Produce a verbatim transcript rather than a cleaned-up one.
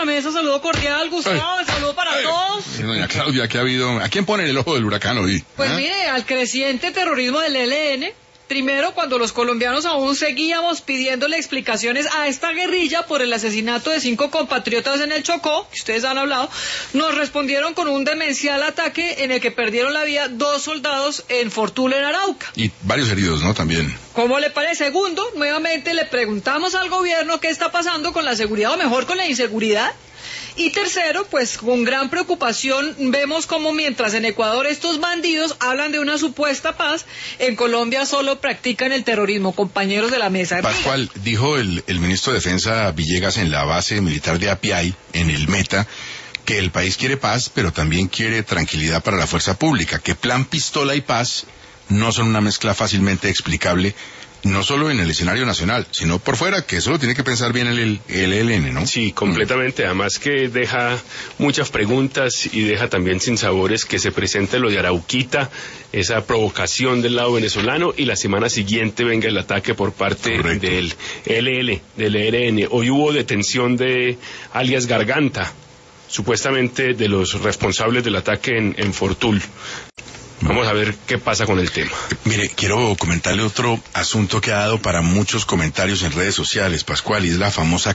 la mesa, saludo cordial, Gustavo, Ay. saludo para Ay. todos. Sí, doña Claudia, ¿qué ha habido? ¿A quién pone el ojo del huracán hoy? Pues ¿Ah? mire, al creciente terrorismo del E L N, primero cuando los colombianos aún seguíamos pidiéndole explicaciones a esta guerrilla por el asesinato de cinco compatriotas en el Chocó, que ustedes han hablado, nos respondieron con un demencial ataque en el que perdieron la vida dos soldados en Fortuna, en Arauca. Y varios heridos, ¿no? También. ¿Cómo le parece? Segundo, nuevamente le preguntamos al gobierno qué está pasando con la seguridad o mejor con la inseguridad. Y tercero, pues con gran preocupación vemos como mientras en Ecuador estos bandidos hablan de una supuesta paz, en Colombia solo practican el terrorismo, compañeros de la mesa. Pascual, dijo el, el ministro de Defensa Villegas en la base militar de Apiay, en el Meta, que el país quiere paz, pero también quiere tranquilidad para la fuerza pública, que plan pistola y paz no son una mezcla fácilmente explicable, no solo en el escenario nacional, sino por fuera, que eso lo tiene que pensar bien el, el E L N, ¿no? Sí, completamente. Además que deja muchas preguntas y deja también sin sabores que se presente lo de Arauquita, esa provocación del lado venezolano, y la semana siguiente venga el ataque por parte Correcto. del E L N, del E L N. Hoy hubo detención de alias Garganta, supuestamente de los responsables del ataque en, en Fortul. Vamos a ver qué pasa con el tema. Mire, quiero comentarle otro asunto que ha dado para muchos comentarios en redes sociales, Pascual, y es la famosa